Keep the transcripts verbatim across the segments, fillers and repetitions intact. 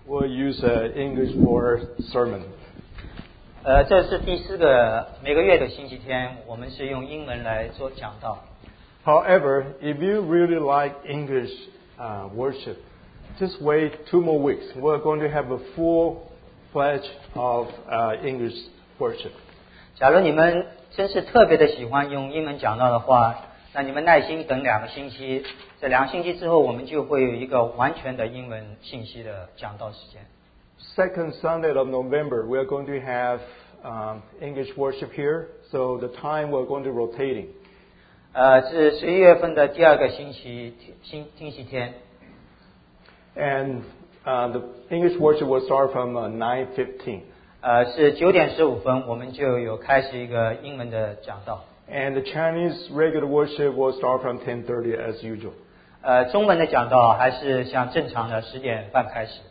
we'll use uh, English for sermon. 呃，这是第四个每个月的星期天，我们是用英文来做讲道。 However, if you really like English uh, worship, just wait two more weeks. We're going to have a full pledge of uh, English worship. 假如你们真是特别的喜欢用英文讲道的话，那你们耐心等两个星期。这两个星期之后，我们就会有一个完全的英文信息的讲道时间。 Second Sunday of November, we are going to have um, English worship here. So the time we're going to rotating. 呃，是十一月份的第二个星期星星期天。 And uh, the English worship will start from uh, nine fifteen. 呃，是九点十五分，我们就有开始一个英文的讲道。 And the Chinese regular worship will start from ten thirty as usual. 呃，中文的讲道还是像正常的十点半开始。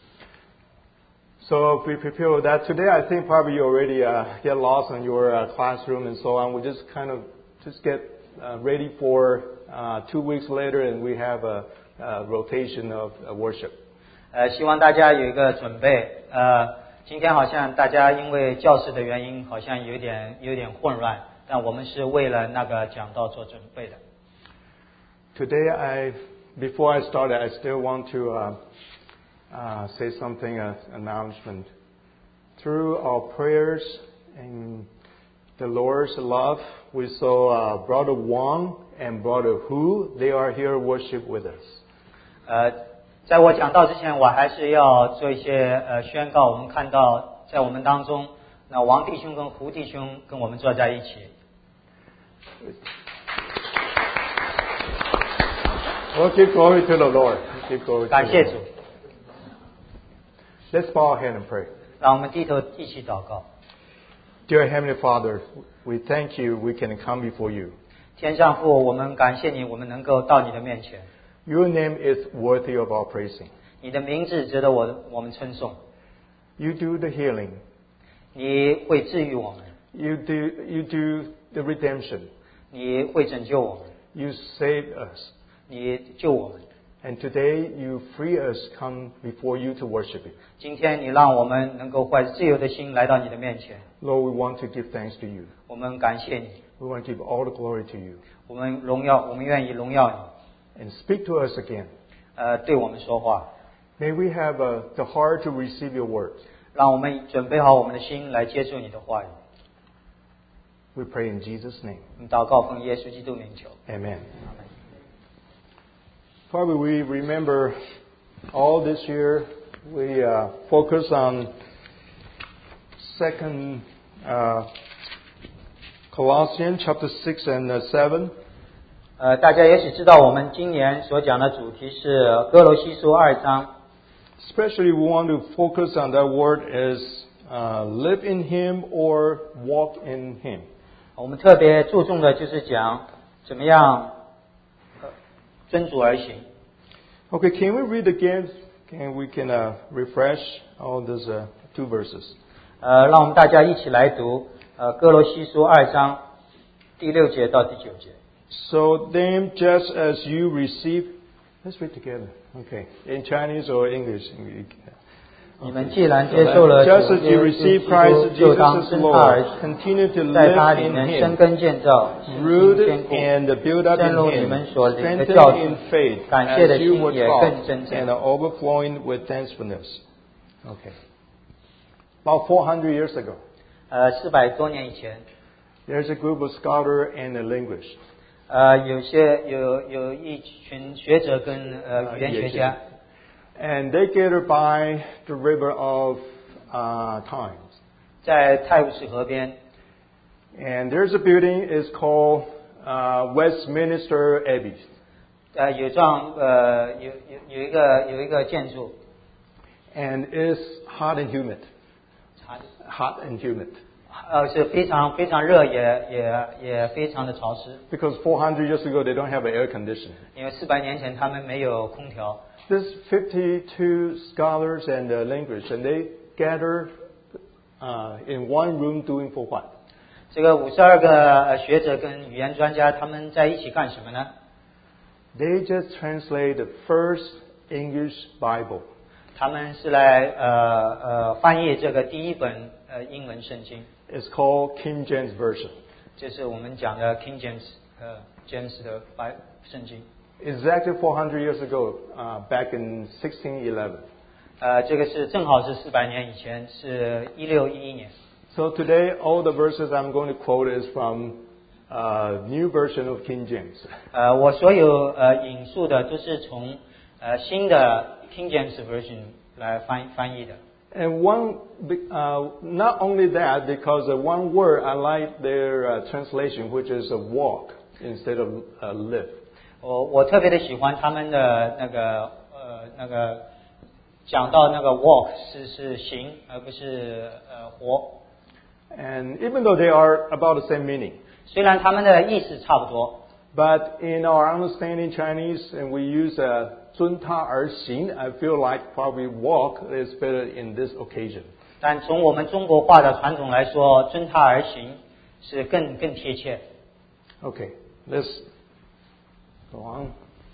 So if we prepare for that today, I think probably you already uh, get lost in your uh, classroom and so on. We just kind of just get uh, ready for uh, two weeks later, and we have a, a rotation of uh, worship. 呃，希望大家有一个准备。呃，今天好像大家因为教室的原因，好像有点有点混乱，但我们是为了那个讲道做准备的。 Today, I before I start, I still want to uh, uh, say something as uh, announcement. Through our prayers and the Lord's love, we saw uh, Brother Wang and Brother Hu. They are here worship with us. 呃，在我讲道之前，我还是要做一些呃宣告。我们看到在我们当中，那王弟兄跟胡弟兄跟我们坐在一起。 Well, give glory to the Lord. Give glory to the Lord. 感谢主。 Let's bow our head and pray. 让我们低头一起祷告。 Dear Heavenly Father, we thank you we can come before you. 天上父，我们感谢你，我们能够到你的面前。 Your name is worthy of our praising. 你的名字值得我我们称颂。 You do the healing. 你会治愈我们。 You do, you do the redemption. 你会拯救我们。 You save us. 你救我们。 And today you free us come before you to worship you. 今天你让我们能够怀着自由的心来到你的面前。 Lord, we want to give thanks to you. 我们感谢你。 We want to give all the glory to you. 我们荣耀，我们愿意荣耀你。And speak to us again. 呃，对我们说话。 May we have uh, the heart to receive your words. 让我们准备好我们的心来接受你的话语。 We pray in Jesus' name. 我们祷告奉耶稣基督名求。 Amen. Probably we remember all this year we uh, focus on Second uh, Colossians chapter six and uh, seven. 呃，大家也许知道我们今年所讲的主题是哥罗西书二章。 Especially we want to focus on that word as uh, live in Him or walk in Him. 我们特别注重的就是讲怎么样遵主而行。 Okay, can we read again? Can we can uh, refresh all those uh, two verses? 呃，让我们大家一起来读呃哥罗西书二章第六节到第九节。 So then, just as you receive, let's read together. Okay, in Chinese or English? 你们既然接受了主耶稣基督，就当跟他而行，在他里面生根建造，信心坚固，正如你们所领的教训，感谢的心也更真正。 and overflowing with thankfulness. Okay. About four hundred years ago, 呃，四百多年以前， there's a group of scholars and a linguists. 呃，有些有有一群学者跟呃语言学家。 And they gathered by the river of uh, Times. 在泰晤士河边。 And there's a building is called uh, Westminster Abbey. 呃，有幢呃有有有一个有一个建筑。 And it's hot and humid. Hot and humid. 呃，是非常非常热，也也也非常的潮湿。 Because four hundred years ago they don't have an air conditioning. 因为四百年前他们没有空调。 There's fifty-two scholars and uh, linguists, and they gather uh, in one room doing for what? 这个五十二个学者跟语言专家，他们在一起干什么呢？ They just translate the first English Bible. 他们是来呃呃翻译这个第一本呃英文圣经。 It's called King James Version. 这是我们讲的 King James 呃 James 的白圣经。 Exactly four hundred years ago, uh, back in sixteen eleven. 呃，这个是正好是四百年以前，是一六一一年。 So today, all the verses I'm going to quote is from a new version of King James. 呃，我所有呃引述的都是从呃新的 King James Version 来翻翻译的。 And one, uh, not only that, because of one word I like their uh, translation, which is a walk instead of a live. 我我特别的喜欢他们的那个呃那个讲到那个 walk 是是行而不是呃活。 And even though they are about the same meaning. 虽然他们的意思差不多。 But in our understanding Chinese, and we use a 遵他而行, I feel like probably walk is better in this occasion. 但从我们中国话的传统来说，遵他而行是更更贴切。 Okay, let's go on.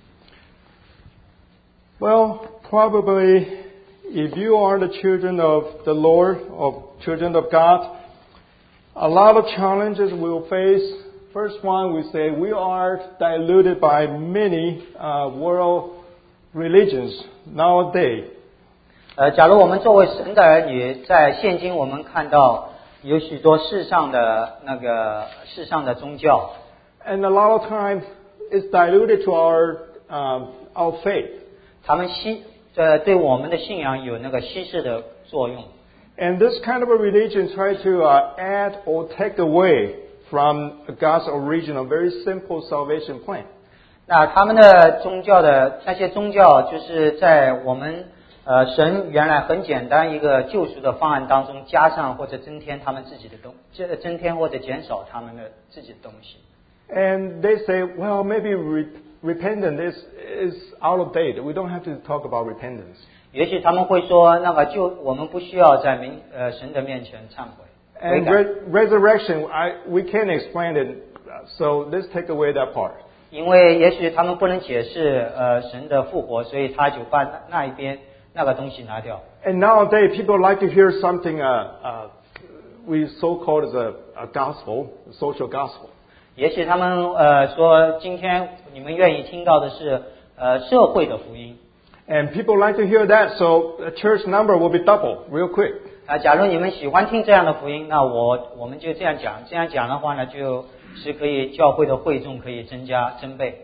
Well, probably if you are the children of the Lord, or children of God, a lot of challenges we will face. First one, we say we are diluted by many uh, world religions nowadays. 呃，假如我们作为神的儿女，在现今我们看到有许多世上的那个世上的宗教 ，and a lot of times it's diluted to our um, our faith. 他们稀呃对我们的信仰有那个稀释的作用。 And this kind of a religion try to uh, add or take away from God's original, very simple salvation plan. 那他们的宗教的那些宗教，就是在我们呃神原来很简单一个救赎的方案当中，加上或者增添他们自己的东，增添或者减少他们的自己的东西。 And they say, well, maybe re- repentance is is out of date. We don't have to talk about repentance. 也许他们会说，那个就我们不需要在明呃神的面前忏悔。 And re- resurrection, I we can't explain it, so let's take away that part. 因为也许他们不能解释呃神的复活，所以他就把那那一边那个东西拿掉。 And nowadays, people like to hear something uh, uh, we so called as a, a gospel, a social gospel. 也许他们呃说，今天你们愿意听到的是呃社会的福音。 And people like to hear that, so the church number will be double real quick. 啊，假如你们喜欢听这样的福音，那我我们就这样讲，这样讲的话呢，就是可以教会的会众可以增加增倍。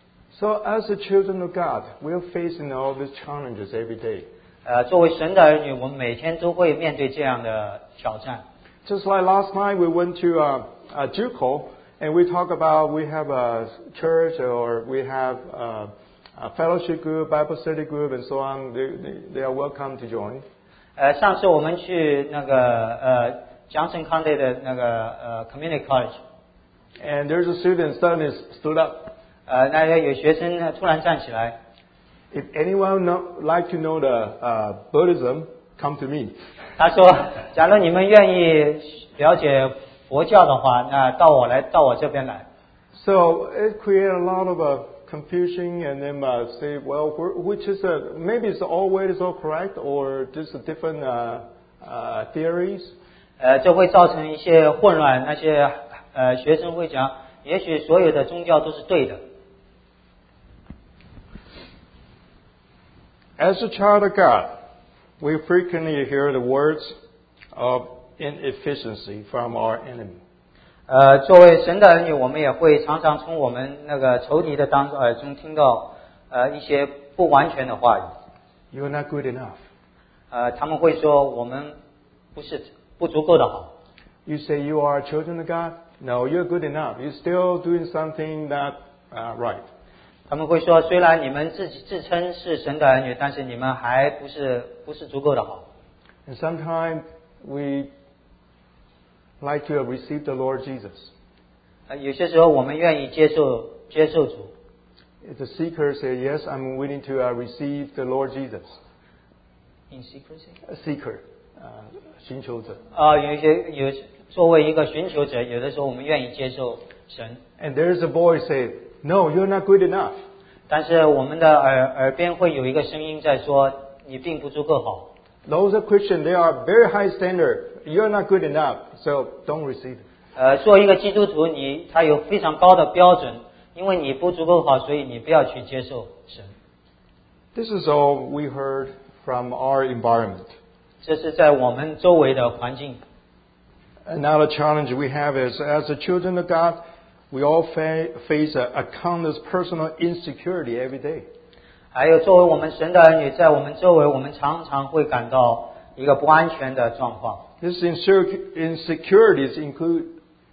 So as the children of God, we are facing all these challenges every day. 呃，作为神的儿女，我们每天都会面对这样的挑战。 Just like last night, we went to uh, uh, Juco, and we talk about we have a church or we have a, a fellowship group, Bible study group, and so on. They, they, they are welcome to join. 呃，上次我们去那个呃Johnson County的那个呃 Community College， and there's a student suddenly stood up. 呃，那个有学生呢突然站起来。 If anyone know, like to know the uh, Buddhism, come to me. 他说，假如你们愿意了解佛教的话，那到我来到我这边来。 So it created a lot of uh, confusion, and then uh, say, well, which is a, maybe it's all way is all correct, or just a different uh, uh, theories. 呃，这会造成一些混乱。那些呃学生会讲，也许所有的宗教都是对的。 As a child of God, we frequently hear the words of inefficiency from our enemy. 呃，作为神的儿女，我们也会常常从我们那个仇敌的当中耳中听到呃一些不完全的话语。 You're not good enough. 呃，他们会说我们不是不足够的好。 You say you are children of God? No, you're good enough. You're still doing something not uh, right. 他们会说，虽然你们自己自称是神的儿女，但是你们还不是不是足够的好。 And sometimes we like to receive the Lord Jesus. 呃，有些时候我们愿意接受接受主。 The seeker say, yes, I'm willing to uh, receive the Lord Jesus. In secrecy? A seeker, 呃，寻求者。 啊，有一些有作为一个寻求者，有的时候我们愿意接受神。 And there's a voice say, no, you're not good enough. 但是我们的耳耳边会有一个声音在说， 你并不足够好。 Those are Christians, they are very high standard. You're not good enough, so don't receive it. 呃，做一个基督徒，你他有非常高的标准，因为你不足够好，所以你不要去接受神。 This is all we heard from our environment. 这是在我们周围的环境。 Another challenge we have is, as the children of God, we all fa- face a, a countless personal insecurity every day. 还有作为我们神的儿女，在我们周围，我们常常会感到一个不安全的状况。 These insecurities include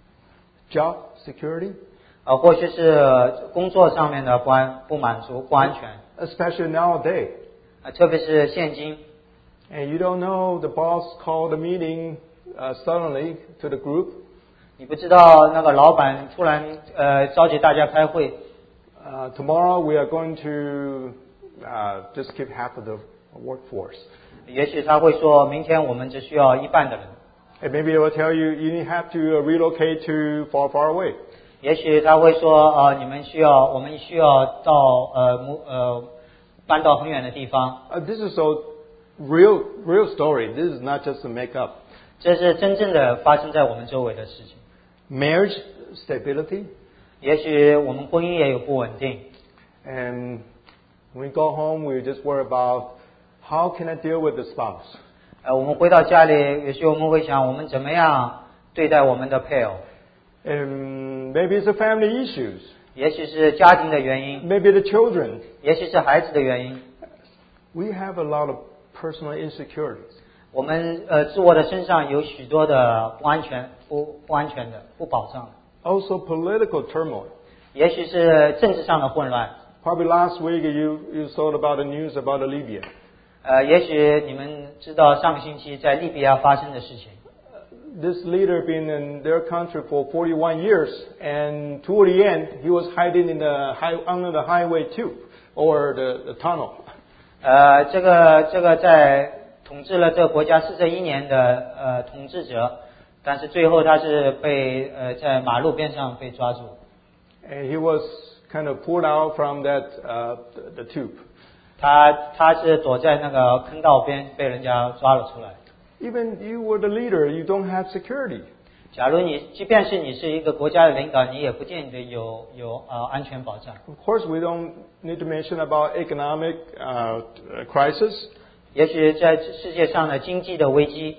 job security, 呃，或许是工作上面的不安、不满足、不安全。 especially nowadays. 呃，特别是现今。 And you don't know, the boss called a meeting uh, suddenly to the group. 你不知道那个老板突然呃召集大家开会。 Uh, tomorrow we are going to uh, just keep half of the workforce. 也许他会说明天我们只需要一半的人。 And maybe they will tell you you have to relocate to far, far away. 也许他会说呃你们需要我们需要到呃母呃搬到很远的地方。 Uh, this is so real real story. This is not just a make up. 这是真正的发生在我们周围的事情。 Marriage stability. 也许我们婚姻也有不稳定。 And when we go home, we just worry about how can I deal with the spouse. 呃，我们回到家里，也许我们会想，我们怎么样对待我们的配偶？ And maybe it's the family issues. 也许是家庭的原因， Maybe the children. 也许是孩子的原因。 We have a lot of personal insecurities. 我们呃自我的身上有许多的不安全、不不安全的、不保障的。 Also political turmoil. 也许是政治上的混乱。 Probably last week you, you saw about the news about Libya. 呃，也许你们知道上个星期在利比亚发生的事情。 This leader been in their country for forty-one years, and toward the end, he was hiding in the high, under the highway tube or the, the tunnel. 呃，这个这个在统治了这个国家四十一年的呃统治者，但是最后他是被呃在马路边上被抓住。 And he was kind of pulled out from that uh, the, the tube. 他他是躲在那个坑道边被人家抓了出来。 Even you were the leader, you don't have security. 假如你即便是你是一个国家的领导，你也不见得有有呃安全保障。 Of course, we don't need to mention about economic uh, crisis. 也许在世界上的经济的危机。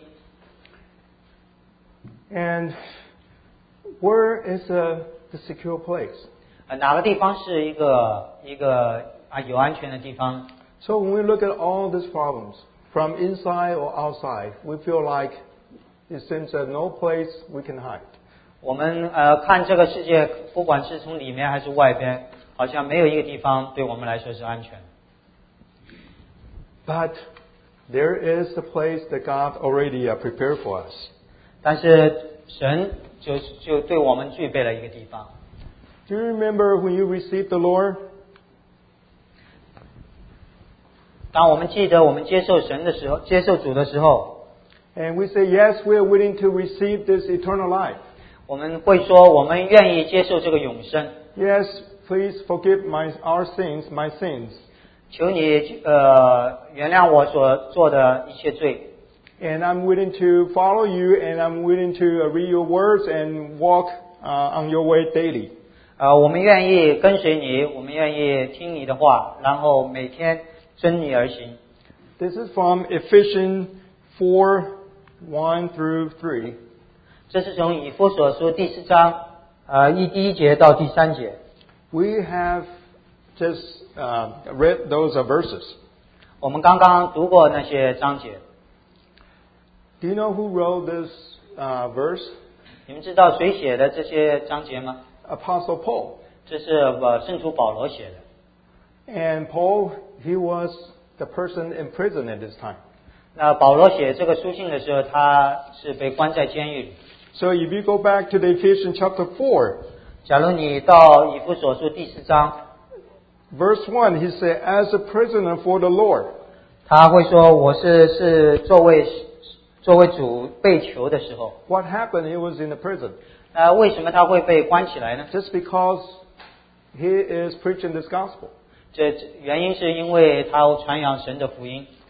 And where is a, the secure place? 呃，哪个地方是一个一个啊有安全的地方？ So when we look at all these problems, from inside or outside, we feel like it seems that no place we can hide. 我们呃看这个世界，不管是从里面还是外边，好像没有一个地方对我们来说是安全。 But there is a place that God already uh, prepared for us. 但是神就就对我们具备了一个地方。 Do you remember when you received the Lord? 当我们记得我们接受神的时候，接受主的时候， And we say, yes, we are willing to receive this eternal life. 我们会说我们愿意接受这个永生。 Yes, please forgive my our sins, my sins. 求你呃原谅我所做的一切罪。 And I'm willing to follow you, and I'm willing to read your words and walk uh, on your way daily. 呃，我们愿意跟随你，我们愿意听你的话，然后每天遵你而行。 This is from Ephesians four, one through three. 这是从以弗所书第四章呃一第一节到第三节。 We have just uh, read those uh, verses. 我们刚刚读过那些章节。 Do you know who wrote this uh, verse? 你们知道谁写的这些章节吗？ Apostle Paul. 这是呃圣徒保罗写的。 And Paul, he was the person in prison at this time. 那保罗写这个书信的时候，他是被关在监狱里。 So if you go back to the Ephesians chapter four, 假如你到以弗所书第四章， verse one, he said, as a prisoner for the Lord. 他会说我是是作为作为主被囚的时候。 What happened? He was in the prison. 那为什么他会被关起来呢？ Just because he is preaching this gospel. 这原因是因为他传扬神的福音。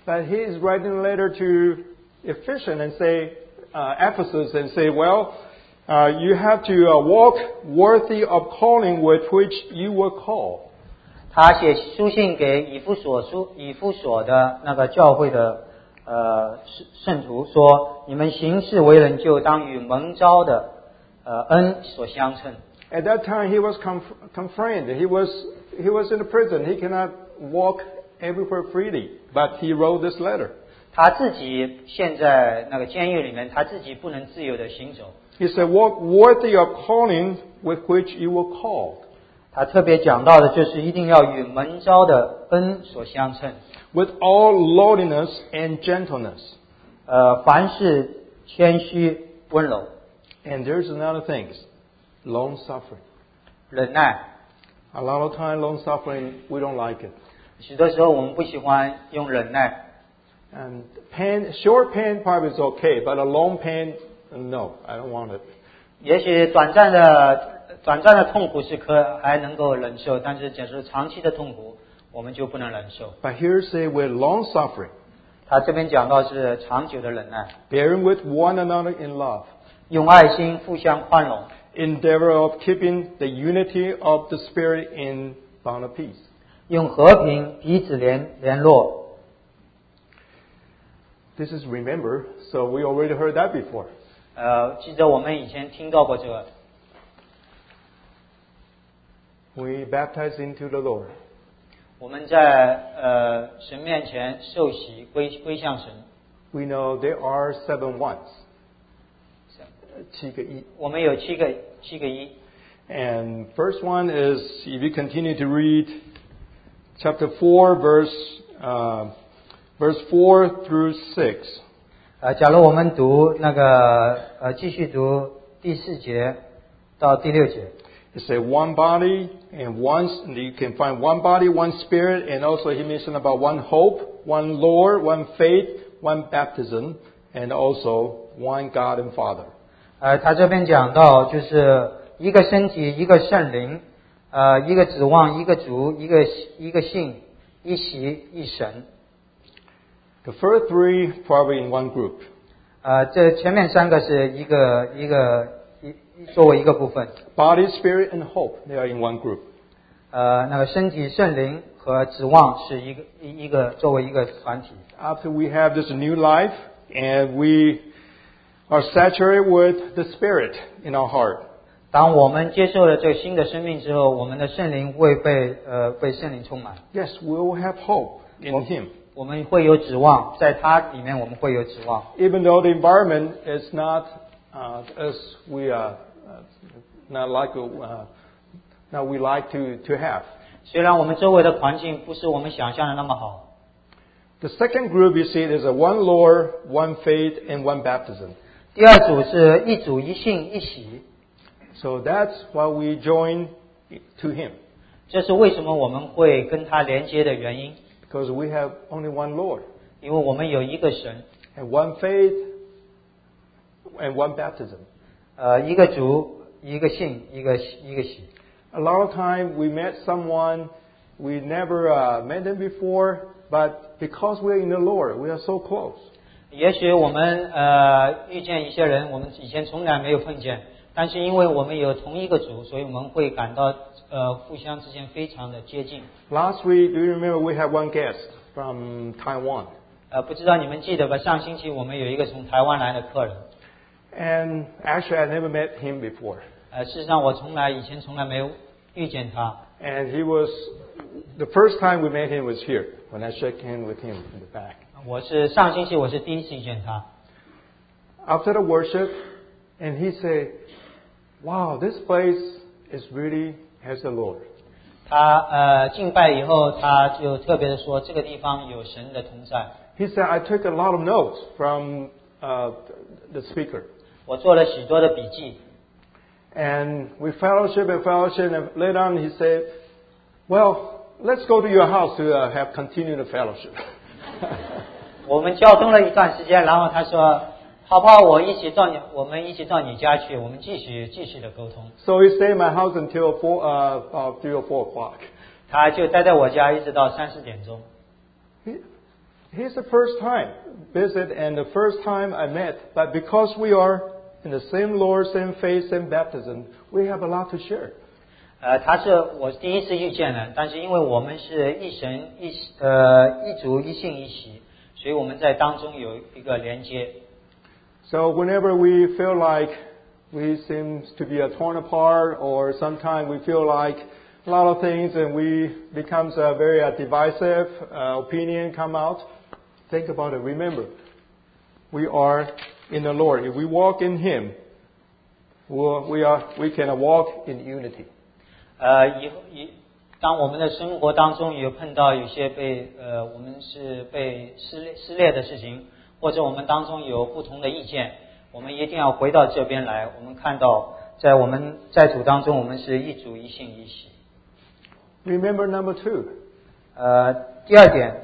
But he is writing a letter to Ephesians and say, uh, Ephesus and say, well, uh, you have to uh, walk worthy of calling with which you were called. 他写书信给以弗所书以弗所的那个教会的呃圣徒说，你们行事为人就当与蒙召的呃恩所相称。 At that time, he was conf- confined. He was he was in a prison. He cannot walk everywhere freely. But he wrote this letter. 他自己现在那个监狱里面，他自己不能自由的行走。 He said, "Walk worthy of calling with which you were called." 他特别讲到的就是一定要与蒙召的恩所相称。 With all lowliness and gentleness. 呃，凡事谦虚温柔。 And there's another thing. Long suffering. 忍耐。 A lot of time, long suffering, we don't like it. 许多时候我们不喜欢用忍耐。 And pain, short pain probably is okay, but a long pain, no, I don't want it. 也许短暂的短暂的痛苦是可还能够忍受，但是假设长期的痛苦，我们就不能忍受。 But here say with long suffering. 他这边讲到是长久的忍耐。 Bearing with one another in love. 用爱心互相宽容。 Endeavor of keeping the unity of the Spirit in bond of peace. 用和平彼此联联络。 This is remember, so we already heard that before. 呃，记得我们以前听到过这个。 We baptize into the Lord. 我们在呃神面前受洗归归向神。 We know there are seven ones. 七个一。 我们有七个七个一。 And first one is, if you continue to read chapter four, verse uh, verse four through six. 呃，假如我们读那个呃继续读第四节到第六节。 It says one body and one, you can find one body, one spirit, and also he mentioned about one hope, one Lord, one faith, one baptism, and also one God and Father. 呃，他这边讲到就是一个身体，一个圣灵，呃，一个指望，一个主，一个一个信，一喜一神。 The first three probably in one group. 呃，这前面三个是一个一个一作为一个部分。 Body, spirit, and hope, they are in one group. 呃，那个身体、圣灵和指望是一个一一个作为一个团体。 After we have this new life and we are saturated with the Spirit in our heart. 当我们接受了这个新的生命之后，我们的圣灵会被呃被圣灵充满。 Yes, we will have hope in Him. 我们会有指望，在他里面我们会有指望。 Even though the environment is not uh, as we are uh, not like uh, now we like to to have. 虽然我们周围的环境不是我们想象的那么好。 The second group you see is a one Lord, one faith, and one baptism. 第二组是一主一信一喜。 So that's why we join to Him. 这是为什么我们会跟他连接的原因。 Because we have only one Lord. 因为我们有一个神。 And one faith, and one baptism. 呃，一个主，一个信，一个一个喜。 A lot of time we met someone we never uh, met them before, but because we're in the Lord, we are so close. 也许我们呃遇见一些人，我们以前从来没有碰见，但是因为我们有同一个主，所以我们会感到呃互相之间非常的接近。 Last week, do you remember we had one guest from Taiwan? 呃，不知道你们记得吧？上星期我们有一个从台湾来的客人。 And actually, I never met him before. 呃，事实上我从来以前从来没有遇见他。 And he was the first time we met him was here when I shook hands with him in the back. 我是上星期我是第一次遇见他。 After the worship, and he said, "Wow, this place is really has the Lord." 他呃敬拜以后，他就特别的说，这个地方有神的同在。 He said, "I took a lot of notes from uh, the speaker." 我做了许多的笔记。 And we fellowship and fellowship, and later on he said, "Well, let's go to your house to uh, have continued fellowship." 我们交通了一段时间，然后他说，好不好？我一起到你，我们一起到你家去，我们继续继续的沟通。 So he stayed in my house until four, uh, uh, three or four o'clock. 他就待在我家一直到三四点钟。 He's the first time visit and the first time I met, but because we are in the same Lord, same faith, same baptism, we have a lot to share. 呃，他是我第一次遇见的，但是因为我们是一神一呃一主一信一喜，所以我们在当中有一个连接。 So whenever we feel like we seem to be torn apart, or sometimes we feel like a lot of things and we becomes a very uh, divisive uh, opinion come out, think about it. Remember, we are in the Lord. If we walk in Him, we'll, we are we can walk in unity. 呃，以以当我们的生活当中有碰到有些被呃我们是被撕裂撕裂的事情，或者我们当中有不同的意见，我们一定要回到这边来。我们看到在我们在主当中，我们是一主一信一喜。 Remember number two. 呃，第二点。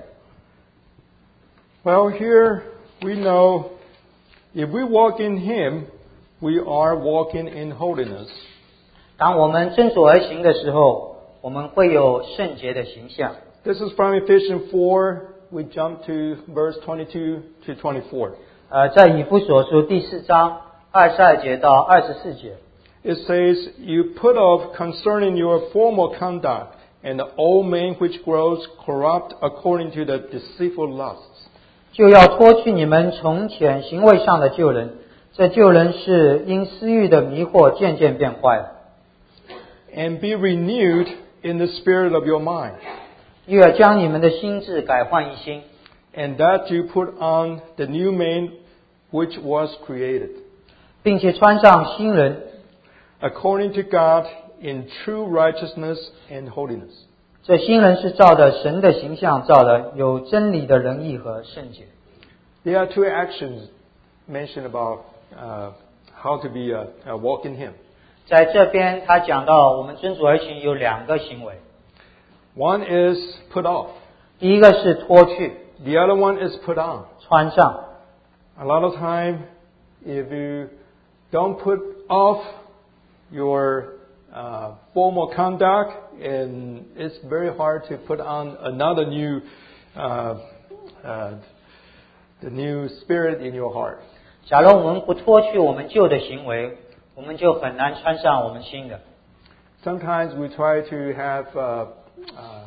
Well, here we know if we walk in Him, we are walking in holiness. 当我们遵主而行的时候，我们会有圣洁的形象。 This is from Ephesians four. We jump to verse twenty-two to twenty-four. 呃，在以弗所书第四章二十二节到二十四节。 It says, "You put off concerning your former conduct and the old man which grows corrupt according to the deceitful lusts." 就要脱去你们从前行为上的旧人，这旧人是因私欲的迷惑渐渐变坏了。 And be renewed in the spirit of your mind. 又要将你们的心志改换一新。 And that you put on the new man which was created. 并且穿上新人。 According to God in true righteousness and holiness. 这新人是照着神的形象造的，有真理的仁义和圣洁。 There are two actions mentioned about uh, how to be a, a walk in Him. 在这边他讲到我们遵主而行有两个行为。 One is put off. 第一个是脱去。 The other one is put on. 穿上。 A lot of time, if you don't put off your uh, formal conduct, and it's very hard to put on another new, uh, uh, the new spirit in your heart. 假如我们不脱去我们旧的行为，我们就很难穿上我们新的。 Sometimes we try to have, uh, uh,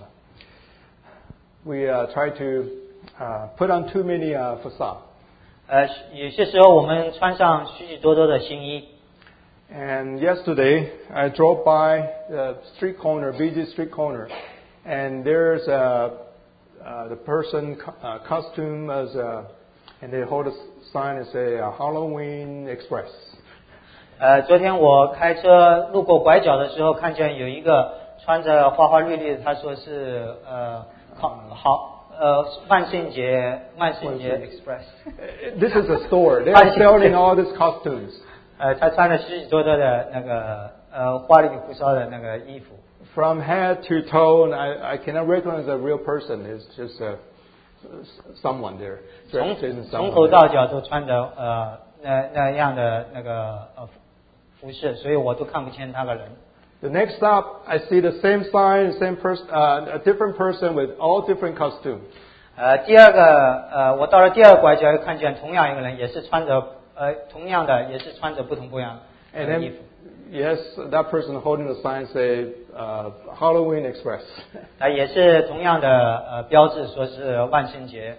we uh, try to uh, put on too many uh, facade. 呃，有些时候我们穿上许许多多的新衣。 And yesterday, I drove by the street corner, busy street corner, and there's a, uh, the person uh, costume as a, and they hold a sign and say uh, Halloween Express. 呃，昨天我开车路过拐角的时候，看见有一个穿着花花绿绿的，他说是呃好好呃万圣节万圣节 Express. This is a store. They are selling all these costumes. 呃，他穿了许许多多的那个呃花里胡哨的那个衣服。 From head to toe, and I I cannot recognize a real person. It's just a, someone there. 从从头到脚都穿着呃那那样的那个呃服饰，所以我都看不清那个人。 The next stop, I see the same sign, same person, uh, a different person with all different costumes. 呃，第二个呃，我到了第二个拐角，又看见同样一个人，也是穿着呃同样的，也是穿着不同不一样的衣服。 Yes, that person holding the sign say uh, Halloween Express. 他也是同样的呃标志，说是万圣节。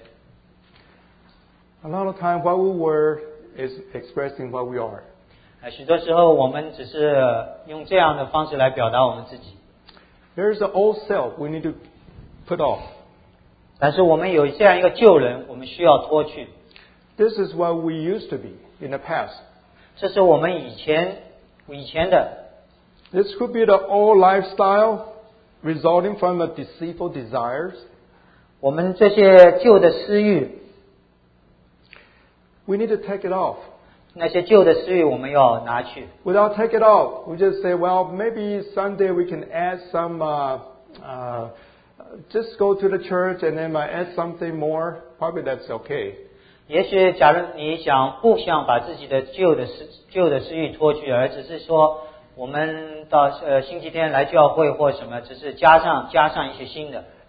A lot of time, what we were is expressing what we are. 呃，许多时候我们只是用这样的方式来表达我们自己。 There is the old self we need to put off. 但是我们有这样一个旧人，我们需要脱去。 This is what we used to be in the past. 这是我们以前以前的。 This could be the old lifestyle resulting from the deceitful desires. 我们这些旧的私欲 We need to take it off. 那些旧的私欲我们要拿去。 Without take it off, we just say, well, maybe Sunday we can add some, uh, uh, just go to the church and then I add something more. Probably that's okay. 也许假如你想不想把自己的旧的私旧的私欲脱去，而只是说我们到呃星期天来教会或什么，只是加上加上一些新的。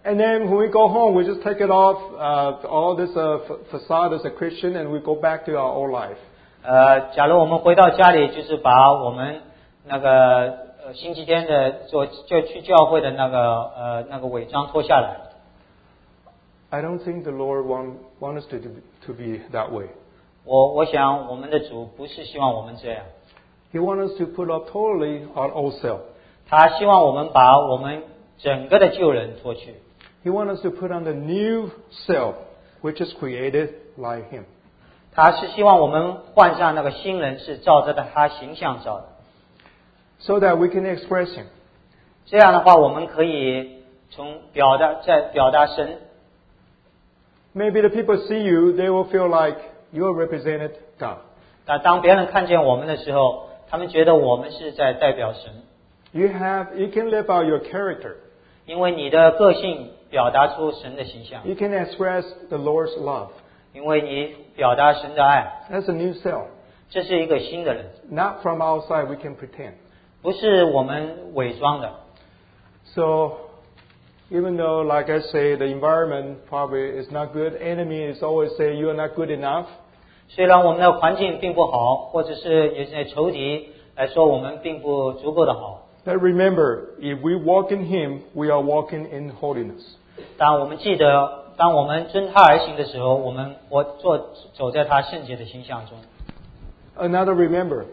And then when we go home, we just take it off, uh, all this uh, facade as a Christian, and we go back to our old life. 呃，假如我们回到家里，就是把我们那个呃星期天的做就去教会的那个呃那个伪装脱下来。 I don't think the Lord want want us to to be that way. 我我想我们的主不是希望我们这样。 He wants us to put off totally our old self. 他希望我们把我们整个的旧人脱去。 He wants us to put on the new self, which is created like Him. 他是希望我们换上那个新人，是照着他形象造的。 So that we can express Him. 这样的话，我们可以从表达在表达神。 Maybe the people see you, they will feel like you represented God. 那当别人看见我们的时候，他们觉得我们是在代表神。 You have, you can live out your character. 因为你的个性表达出神的形象。 You can express the Lord's love. 因为你表达神的爱。 That's a new self. 这是一个新的人。 Not from outside we can pretend. 不是我们伪装的。 So, even though, like I say, the environment probably is not good, enemy is always say you are not good enough. 虽然我们的环境并不好，或者是有些仇敌来说我们并不足够的好。 But remember, if we walk in Him, we are walking in holiness. 当我们记得，当我们遵他而行的时候，我们活做走在他圣洁的形象中。 Another remember.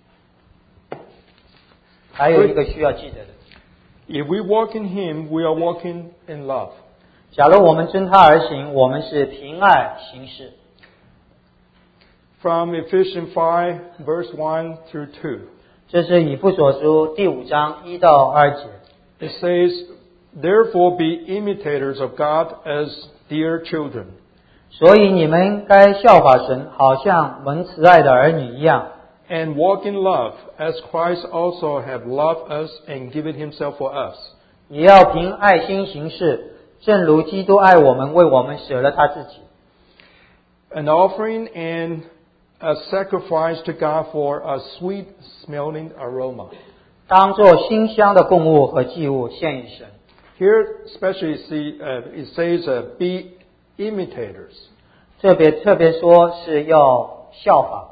还有一个需要记得的。 If we walk in Him, we are walking in love. 假如我们遵他而行，我们是凭爱行事。 From Ephesians five, verse one through two. 这是以弗所书第五章一到二节。 It says, "Therefore be imitators of God as dear children." 所以你们该效法神，好像蒙慈爱的儿女一样。 And walk in love, as Christ also have loved us and given Himself for us. 也要凭爱心行事，正如基督爱我们，为我们舍了他自己。 An offering and a sacrifice to God for a sweet-smelling aroma. 当作馨香的供物和祭物献与神。 Here, especially, see, uh, it says, uh, "Be imitators." 特别特别说是要效法。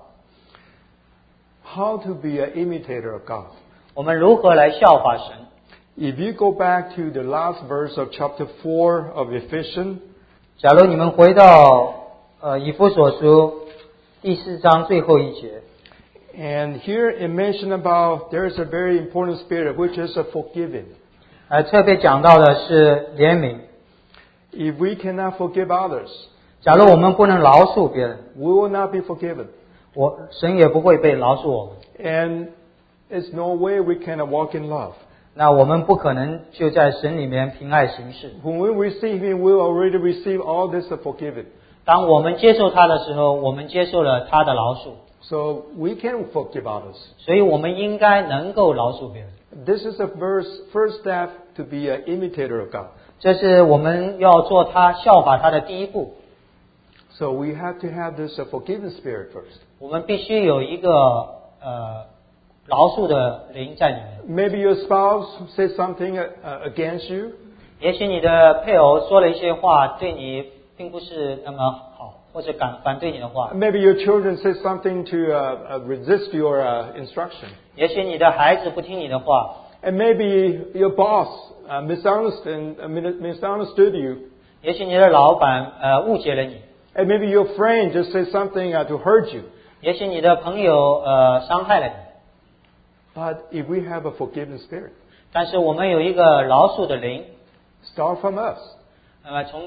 How to be an imitator of God? 我们如何来效法神？ If you go back to the last verse of chapter four of Ephesians, 假如你们回到呃以弗所书第四章最后一节。 And here it mentioned about there is a very important spirit which is a forgiving. 呃，特别讲到的是怜悯。 If we cannot forgive others, 假如我们不能饶恕别人， we will not be forgiven. 我神也不会被饶恕我们。 And there's no way we can walk in love. 那我们不可能就在神里面凭爱行事。 When we receive Him, we already receive all this forgiving. 当我们接受他的时候，我们接受了他的饶恕。 So we can forgive others. 所以我们应该能够饶恕别人。 This is the first first step to be an imitator of God. 这是我们要做他效法他的第一步。 So we have to have this forgiving spirit first. 我们必须有一个呃饶恕的灵在里面。 Maybe your spouse said something uh, against you. 也许你的配偶说了一些话，对你并不是那么好，或者反反对你的话。 Maybe your children said something to uh, uh, resist your uh, instruction. 也许你的孩子不听你的话。 And maybe your boss uh, misunderstood, uh, misunderstood you. 也许你的老板呃误解了你。 And maybe your friend just said something uh, to hurt you. 也许你的朋友呃伤害了你。 But if we have a forgiving spirit, 但是我们有一个饶恕的灵。 start from us. 那么从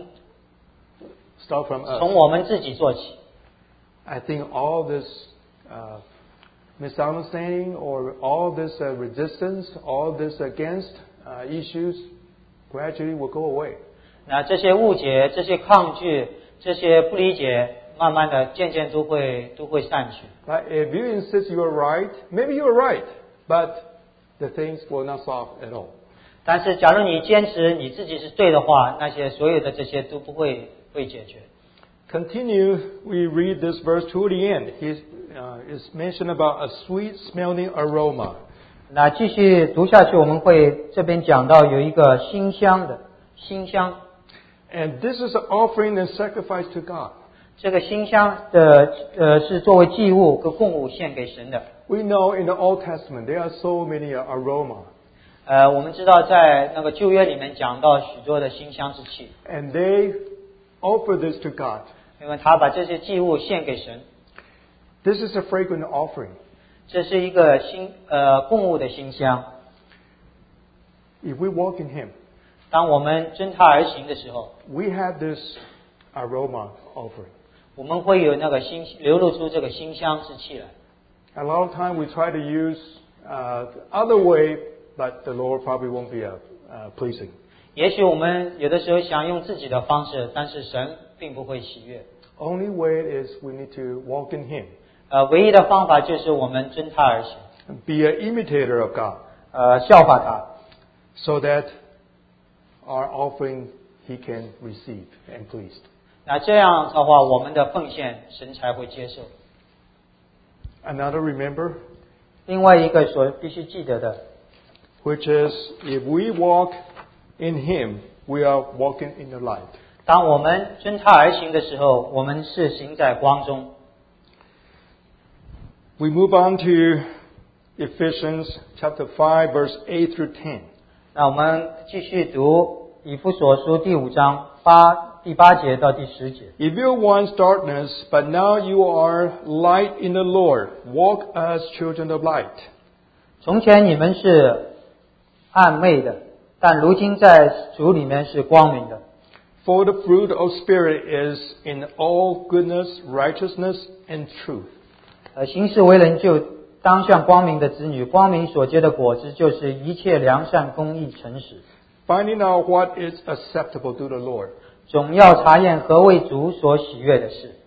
Start from us. 从我们自己做起。 I think all this uh, misunderstanding or all this uh, resistance, all this against uh, issues, gradually will go away. 那这些误解、这些抗拒、这些不理解，慢慢的、渐渐都会都会散去。 But if you insist you are right, maybe you are right, but the things will not solve at all. 但是，假如你坚持你自己是对的话，那些所有的这些都不会会解决。 Continue, we read this verse to the end. He uh, is mentioned about a sweet-smelling aroma. 那继续读下去，我们会这边讲到有一个馨香的馨香 And this is an offering and sacrifice to God. 这个馨香的呃是作为祭物和供物献给神的。 We know in the Old Testament there are so many aroma. 呃，我们知道在那个旧约里面讲到许多的馨香之气。 And they offer this to God. 因为他把这些祭物献给神。 This is a fragrant offering. 这是一个馨呃供物的馨香。 If we walk in Him, 当我们遵他而行的时候 we have this aroma offering. 我们会有那个馨流露出这个馨香之气来。 A lot of time we try to use uh, other way, but the Lord probably won't be uh, uh, pleasing. 也许我们有的时候想用自己的方式，但是神并不会喜悦。 Only way is we need to walk in Him. 呃，唯一的方法就是我们遵他而行。 Be an imitator of God. 呃，效法他。 So that our offering He can receive and pleased. 那这样的话，我们的奉献神才会接受。 Another remember. 另外一个所必须记得的 ，which is if we walk in Him, we are walking in the light. 当我们遵他而行的时候，我们是行在光中。 We move on to Ephesians chapter five, verse eight through ten. 那我们继续读以弗所书第五章八第八节到第十节。 If you once darkness, but now you are light in the Lord. Walk as children of light. 从前你们是暗昧的，但如今在主里面是光明的。 For the fruit of Spirit is in all goodness, righteousness, and truth. 呃，行事为人就当像光明的子女，光明所结的果子就是一切良善、公义、诚实。 Finding out what is acceptable to the Lord. 总要查验何为主所喜悦的事。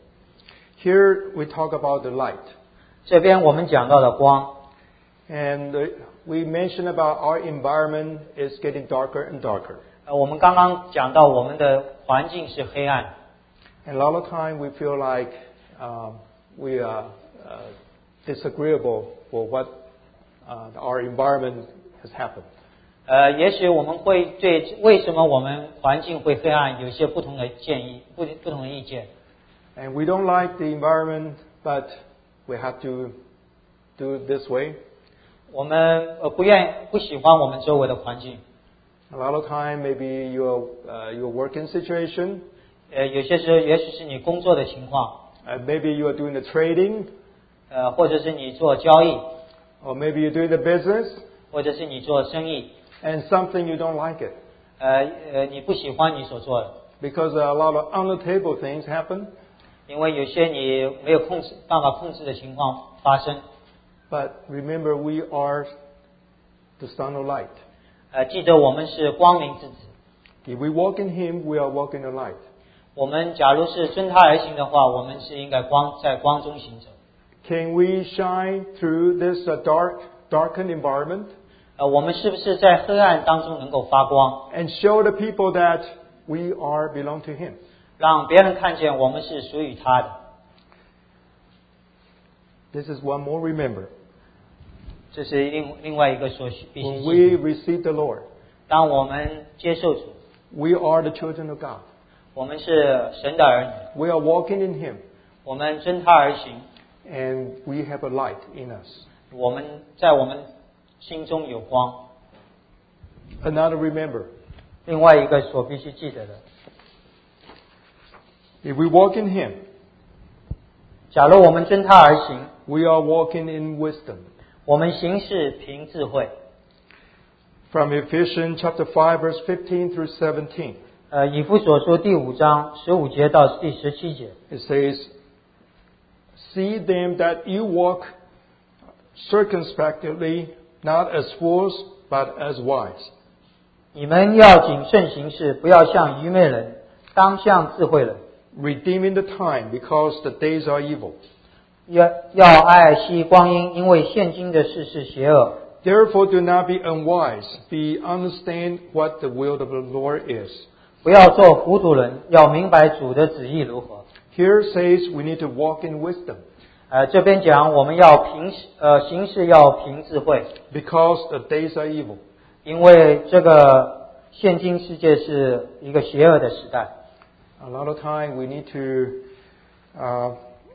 Here we talk about the light. 这边我们讲到了光。 And we mentioned about our environment is getting darker and darker. 呃，我们刚刚讲到我们的环境是黑暗。 And a lot of time we feel like um, we are uh, disagreeable for what uh, our environment has happened. 呃，也许我们会对为什么我们环境会黑暗有一些不同的建议，不不同的意见。 And we don't like the environment, but we have to do it this way. 我们呃不愿不喜欢我们周围的环境。 A lot of time, maybe your uh, your working situation. 呃，有些时候也许是你工作的情况。 Uh, maybe you are doing the trading. 呃，或者是你做交易。 Or maybe you're doing the business. 或者是你做生意。 And something you don't like it. 呃呃，你不喜欢你所做的。 Because a lot of on the table things happen. 因为有些你没有控制办法控制的情况发生。 But remember, we are the son of light. 呃，记得我们是光明之子。 If we walk in Him, we are walking in light. 我们假如是遵他而行的话，我们是应该光在光中行走。 Can we shine through this uh, dark, darkened environment? 呃，我们是不是在黑暗当中能够发光 And show the people that we are belong to Him. 让别人看见我们是属于他的。 This is one more remember. 这是另另外一个所需必须 When 记 we 得。 receive the Lord, 当我们接受主， we are the children of God. 我们是神的儿女， We are walking in Him. 我们遵他而行， And we have a light in us. 我们在我们心中有光。 Another remember. 另外一个所必须记得的， If we walk in Him, 假如我们遵他而行， we are walking in wisdom. 我们行事凭智慧。 From Ephesians chapter five, verse fifteen through seventeen. 呃，以弗所书第五章十五节到第十七节。 It says, See then that you walk circumspectly, not as fools, but as wise. 你们要谨慎行事，不要像愚昧人，当像智慧人。 Redeeming the time, because the days are evil. 要要爱惜光阴，因为现今的事是邪恶。 Therefore do not be unwise, be understand what the will of the Lord is. 不要做糊涂人，要明白主的旨意如何。 Here says we need to walk in wisdom. 呃，这边讲我们要凭呃行事要凭智慧， Because the days are evil. 因为这个现今世界是一个邪恶的时代。 A lot of time we need to uh,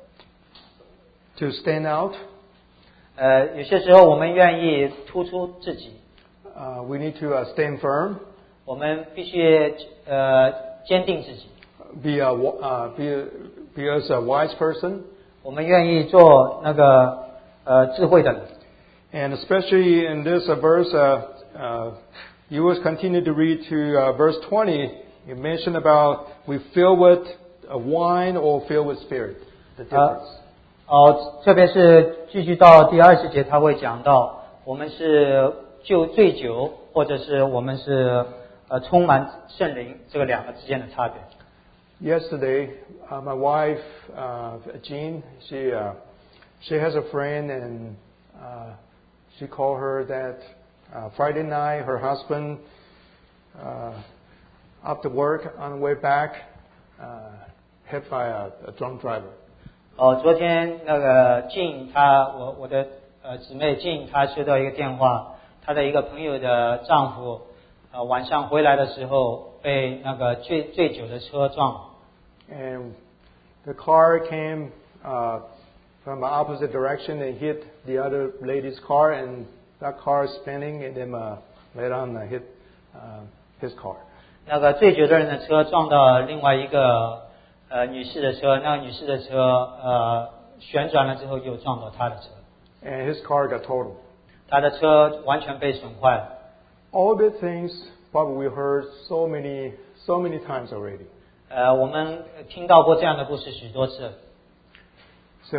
to stand out. 呃，有些时候我们愿意突出自己。 Uh, we need to uh, stand firm. 我们必须呃坚定自己。 Be a uh, be be as a wise person. 我们愿意做那个呃智慧的人。 And especially in this uh, verse, uh, uh, you will continue to read to uh, verse twenty. You mentioned about we fill with uh, wine or fill with spirit. The difference. 哦，特别是继续到第二十节，他会讲到我们是就醉酒，或者是我们是呃充满圣灵，这个两个之间的差别。 Yesterday, uh, my wife uh, Jean, she uh, she has a friend, and uh, she called her that uh, Friday night her husband uh, after work on the way back uh, hit by a, a drunk driver. 哦，昨天那个静，她我我的呃姊妹静，她收到一个电话，她的一个朋友的丈夫，呃晚上回来的时候被那个醉醉酒的车撞。 And the car came uh, from the opposite direction and hit the other lady's car, and that car spinning, and then uh, later on uh, hit uh, his car. 那个醉酒的人的车撞到另外一个呃女士的车，那个女士的车呃旋转了之后就撞到她的车。 And his car got totaled. 他的车完全被损坏了。 All the things probably we heard so many so many times already. 呃，我们听到过这样的故事许多次。 So,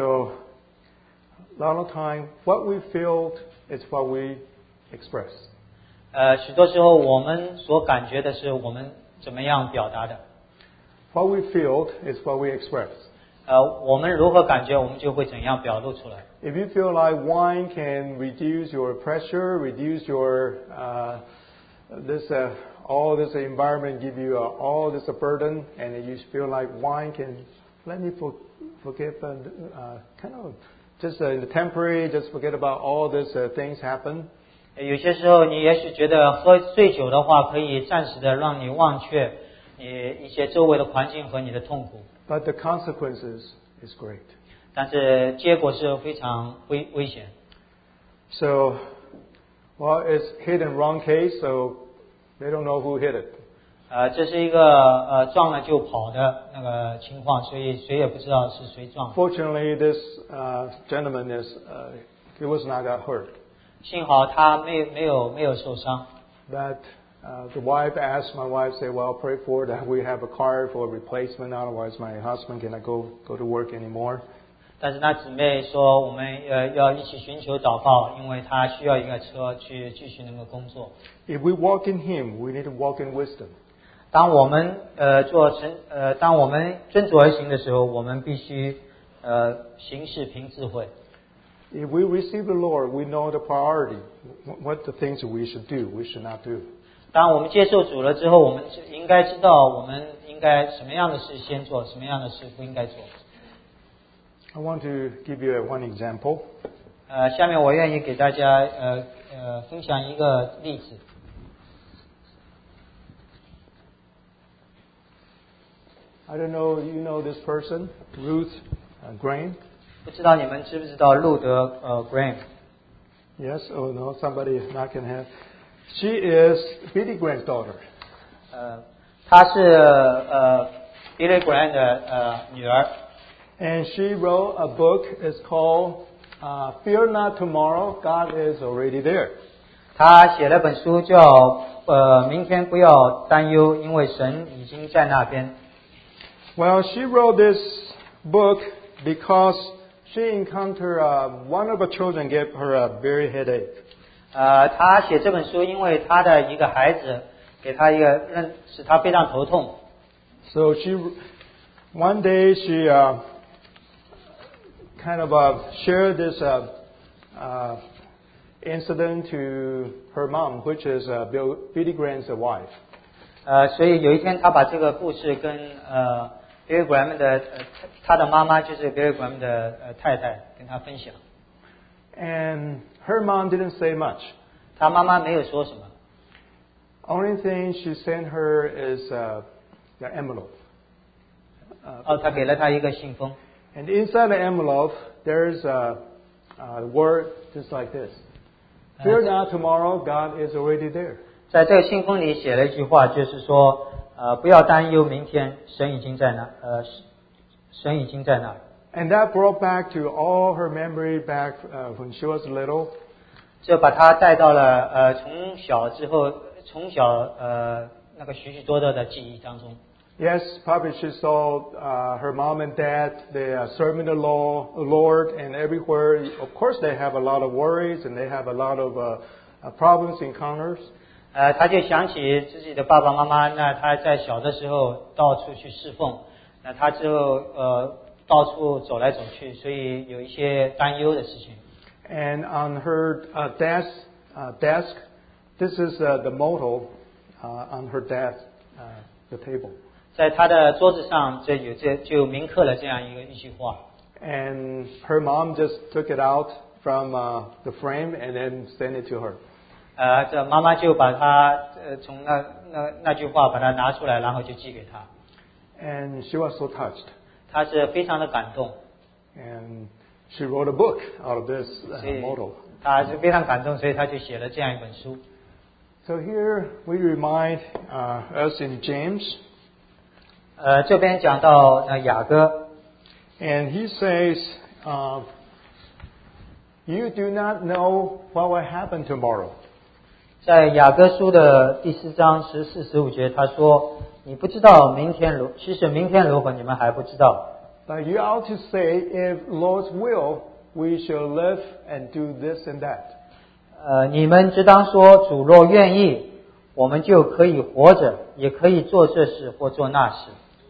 a lot of time, what we feel is what we express. 呃，许多时候我们所感觉的是我们怎么样表达的。 What we feel is what we express. 呃，我们如何感觉，我们就会怎样表露出来。 If you feel like wine can reduce your pressure, reduce your uh, this uh, all this environment give you uh, all this a burden, and you feel like wine can let me for, forgive and uh, kind of just uh, in the temporary, just forget about all these uh, things happen. 有些时候，你也许觉得喝醉酒的话，可以暂时的让你忘却你一些周围的环境和你的痛苦。 But the consequences is great. 但是结果是非常危危险。 So, well, it's hit and wrong case, so they don't know who hit it. 呃，这是一个呃撞了就跑的那个情况，所以谁也不知道是谁撞。 Fortunately, this uh, gentleman is uh, he was not got hurt. 幸好他没没有没有受伤。 But uh, the wife asked my wife, say, well, pray for that we have a car for a replacement. Otherwise, my husband cannot go go to work anymore. 但是那姊妹说，我们呃要一起寻求祷告，因为她需要一个车去继续能够工作。 If we walk in Him, we need to walk in wisdom. 当我们呃做成呃当我们遵主而行的时候，我们必须呃行事凭智慧。 If we receive the Lord, we know the priority, what the things we should do, we should not do. 当我们接受主了之后，我们应该知道我们应该什么样的事先做，什么样的事不应该做。 I want to give you one example. 呃，下面我愿意给大家呃呃分享一个例子。 I don't know, you know this person, Ruth uh, Graham? 不知道你们知不知道路德呃 Graham？ Yes, oh no, somebody is not going to have. She is Billy Graham's daughter. 呃，她是呃 Billy Graham 的呃女儿。 And she wrote a book. It's called uh, "Fear Not Tomorrow. God is Already There." 她写了本书叫呃明天不要担忧，因为神已经在那边。 Well, she wrote this book because she encountered uh, one of her children gave her a very headache. 呃，她写这本书，因为她的一个孩子给她一个让使她非常头痛。 So she one day she uh, kind of uh, shared this uh, uh, incident to her mom, which is uh, Bill, Billy Graham's wife. 呃，所以有一天她把这个故事跟呃 Billy Graham 的呃她的妈妈就是 Billy Graham 的呃太太跟她分享。 And her mom didn't say much. 她妈妈没有说什么。 Only thing she sent her is uh, the envelope. 哦，他给了他一个信封。 And inside the envelope, there's a, a word just like this. Fear not, tomorrow God is already there. 在这个信封里写了一句话，就是说，呃，不要担忧，明天神已经在那，呃，神已经在那。 And that brought back to all her memory back uh, when she was little. 这把她带到了呃从小之后，从小呃那个许许多多的记忆当中。 Yes, probably she saw uh, her mom and dad, they are serving the law, Lord, and everywhere. Of course, they have a lot of worries and they have a lot of uh, uh, problems, encounters. 呃，他就想起自己的爸爸妈妈，那他在小的时候到处去侍奉，那他之后呃到处走来走去，所以有一些担忧的事情。 And on her uh, desk, uh, desk, this is uh, the motto uh, on her desk, uh, the table. 在他的桌子上，这有这就铭刻了这样一个一句话。 And her mom just took it out from uh, the frame and then sent it to her. 呃，这妈妈就把他呃从那那那句话把它拿出来，然后就寄给他。 And she was so touched. 他是非常的感动。 And she wrote a book out of this uh, motto. 他是非常感动，所以他就写了这样一本书。 So here we remind uh, us in James. 呃，这边讲到呃雅各 And he says, uh, "You do not know what will happen tomorrow." 在雅各书的第四章十四十五节，他说：“你不知道明天如，其实明天如何，你们还不知道。” But you ought to say, "If Lord's will, we shall live and do this and that." 呃，你们只当说，主若愿意，我们就可以活着，也可以做这事或做那事。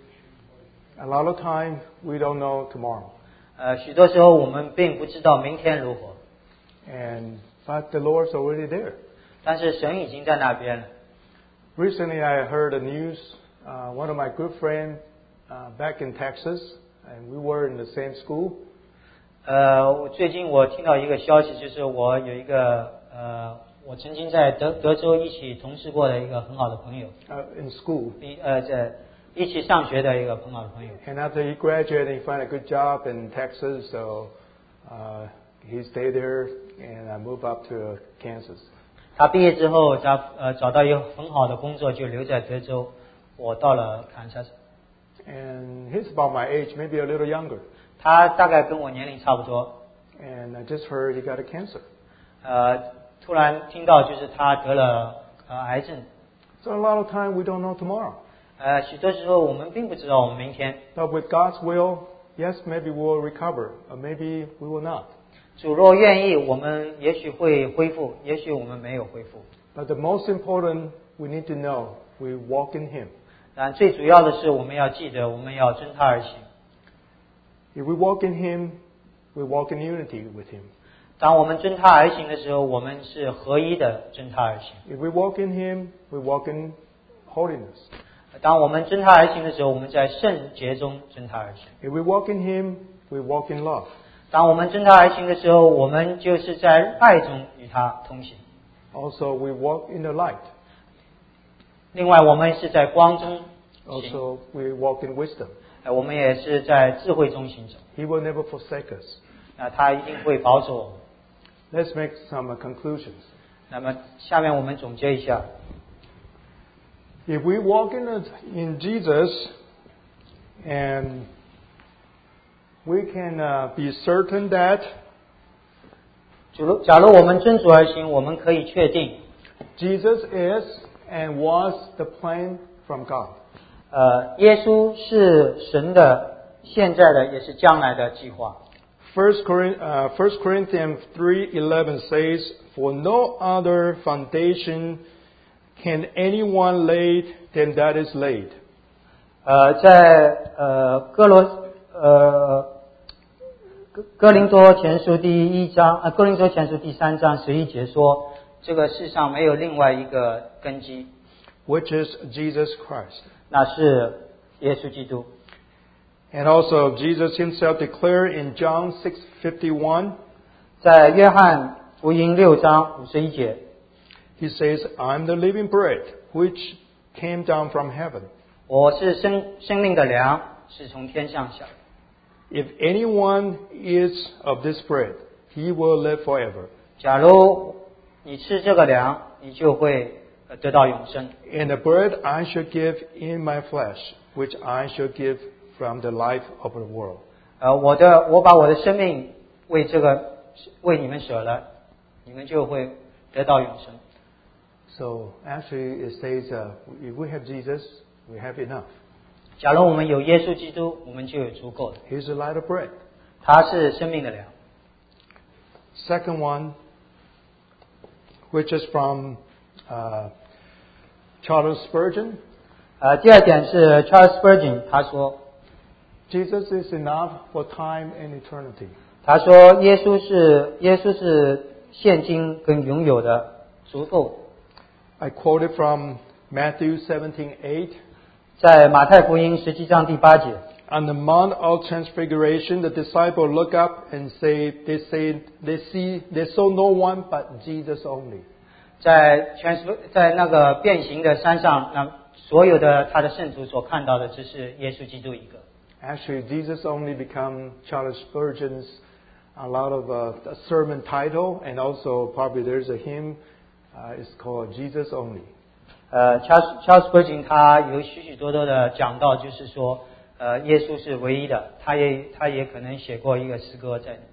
A lot of time we don't know tomorrow. 呃，许多时候我们并不知道明天如何。 And but the Lord's already there. 但是神已经在那边了。 Recently, I heard the news. Uh, one of my good friends uh, back in Texas, and we were in the same school. 呃，我最近我听到一个消息，就是我有一个呃，我曾经在德德州一起同事过的一个很好的朋友。 Uh, in school. 一呃，在一起上学的一个很好的朋友。 And after he graduated, he found a good job in Texas, so uh, he stayed there, and I moved up to Kansas. 他毕业之后，他呃找到一个很好的工作，就留在德州。我到了堪萨斯。 And he's about my age, maybe a little younger. 他大概跟我年龄差不多。 And I just heard he got a cancer. 呃，突然听到就是他得了呃癌症。 So a lot of time we don't know tomorrow. 呃，许多时候我们并不知道我们明天。 But with God's will, yes, maybe we will recover, or maybe we will not. 主若愿意，我们也许会恢复，也许我们没有恢复。 But the most important, we need to know, we walk in Him. 但最主要的是，我们要记得，我们要遵他而行。 If we walk in Him, we walk in unity with Him. 当我们遵他而行的时候，我们是合一的遵他而行。 If we walk in Him, we walk in holiness. 当我们遵他而行的时候，我们在圣洁中遵他而行。 If we walk in Him, we walk in love. 当我们遵他而行的时候，我们就是在爱中与他同行。 Also, we walk in the light. 另外，我们是在光中行。 Also, we walk in wisdom. 我们也是在智慧中行走。 He will never forsake us. 那他一定会保守我们。 Let's make some conclusions. 那么，下面我们总结一下。 If we walk in, the, in Jesus, and we can uh, be certain that 假如我们遵主而行，我们可以确定 Jesus is and was the plan from God. 呃，耶稣是神的现在的，也是将来的计划。 First Corinthians three eleven says, "For no other foundation can anyone lay than that is laid." 呃，在呃哥罗呃哥哥林多前书第一章呃哥林多前书第三章十一节说，这个世上没有另外一个根基 which is Jesus Christ. 那是耶稣基督。 And also Jesus himself declared in John six fifty-one, 在约翰福音六章五十一节 he says, "I'm the living bread. which came down from heaven. 我是生生命的粮，是从天上下的。 If anyone is of this bread, he will live forever. 假如你吃这个粮，你就会得到永生。 And the bread I shall give in my flesh, which I shall give from the life of the world. 呃，我的我把我的生命为这个为你们舍了，你们就会得到永生。 So actually, it says, uh, if we have Jesus, we have enough. 假如我们有耶稣基督，我们就有足够的。 He's the light of bread. 他是生命的粮。 Second one, which is from uh, Charles Spurgeon. 呃，第二点是 Charles Spurgeon 他说 Jesus is enough for time and eternity. 他说耶稣是耶稣是现今跟拥有的足够。 I quoted from Matthew seventeen eight. 在马太福音十七章第八节。 On the Mount of Transfiguration, the disciples look up and say, they say, they see, they saw no one but Jesus only. 在全在那个变形的山上，那所有的他的圣徒所看到的只是耶稣基督一个。 Actually, Jesus only become Charles Spurgeon's a lot of uh, a sermon title, and also probably there's a hymn. Uh, it's called Jesus Only. 呃 ，Charles Charles Spurgeon 他有许许多多的讲到，就是说，呃，耶稣是唯一的。他也他也可能写过一个诗歌在。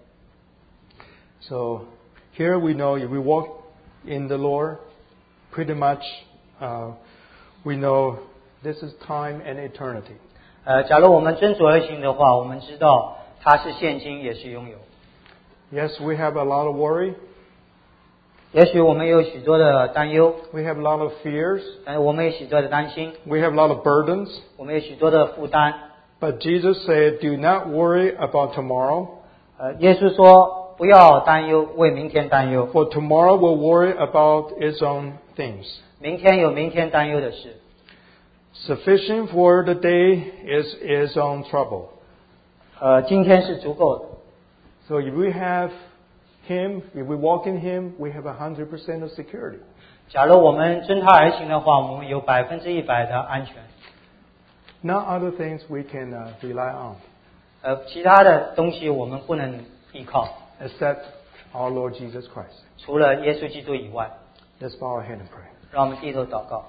So here we know if we walk in the Lord, pretty much uh, we know this is time and eternity. 呃，假如我们遵主而行的话，我们知道他是现今也是拥有。 Yes, we have a lot of worry. 也许我们有许多的担忧。 We have a lot of fears. 但是我们有许多的担心。 We have a lot of burdens. 我们有许多的负担。 But Jesus said, "Do not worry about tomorrow." 呃，耶稣说不要担忧，为明天担忧。 For tomorrow will worry about its own things. 明天有明天担忧的事。 Sufficient for the day is its own trouble. 呃，今天是足够的。 So if we have Him, if we walk in Him, we have a hundred percent of security. 假如我们遵他而行的话，我们有百分之一百的安全。 Not other things we can uh, rely on. 呃，其他的东西我们不能依靠。 Except our Lord Jesus Christ. 除了耶稣基督以外。 Let's bow our head and pray. 让我们低头祷告。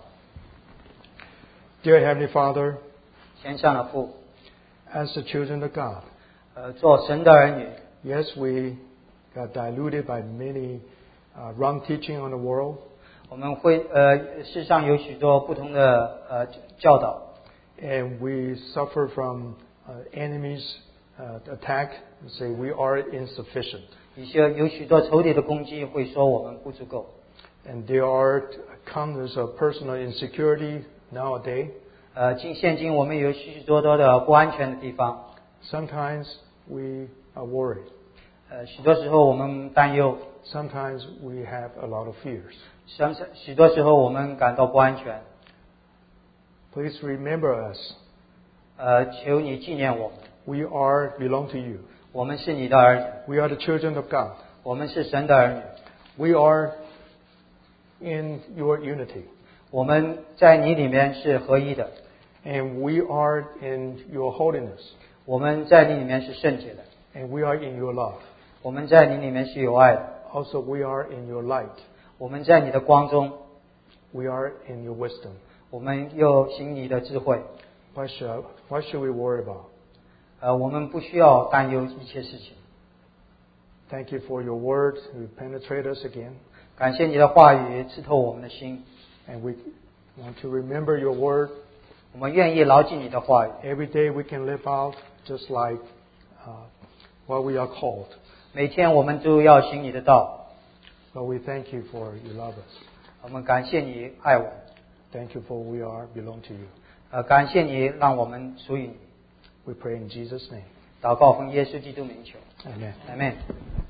Dear Heavenly Father, 天上的父 as the children of God, 呃，做神的儿女 yes, we got diluted by many uh, wrong teaching on the world. 我们会呃，世上有许多不同的呃教导。 And we suffer from uh, enemies' uh, attack and say we are insufficient. 一些有许多仇敌的攻击会说我们不足够。 And there are countless of personal insecurity nowadays. 呃，今现今我们有许许多多的不安全的地方。 Sometimes we are worried. 呃，许多时候我们担忧。 Sometimes we have a lot of fears. 许许多时候我们感到不安全。 Please remember us. 呃，求你纪念我们。 We are belong to you. 我们是你的儿女。 We are the children of God. 我们是神的儿女。 We are in your unity. 我们在你里面是合一的。 And we are in your holiness. 我们在你里面是圣洁的。 And we are in your love. 我们在你里面是有爱的。 Also, we are in your light. 我们在你的光中。 We are in your wisdom. 我们又行你的智慧。 What should, what should we worry about? 呃，我们不需要担忧一切事情。 Thank you for your word to penetrate us again. 感谢你的话语刺透我们的心。 And we want to remember your word. 我们愿意牢记你的话语。 Every day we can live out just like uh, what we are called. 每天我们都要行你的道。 Lord, we thank you for you love us. 我们感谢你爱我。 Thank you for we are belong to you. 呃，感谢你让我们属于你。 We pray in Jesus' name. 祷告奉耶稣基督名求。 Amen. Amen.